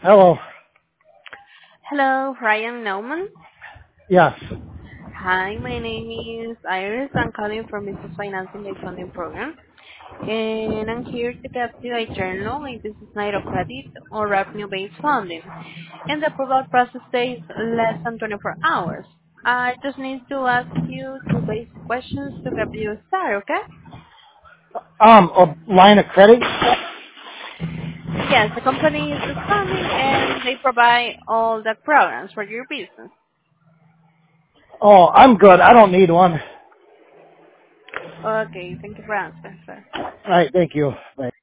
Hello. Hello, Ryan Nauman. Yes. Hi, my name is Iris. I'm calling from Business Financing and Funding Program, and I'm here to get you a journal if this is not a credit or revenue-based funding. And the approval process takes less than 24 hours. I just need to ask you two basic questions to get you started, okay? A line of credit? Yes, the company is the funding and they provide all the programs for your business. Oh, I'm good. I don't need one. Okay, thank you for answering, sir. All right. Thank you. Bye.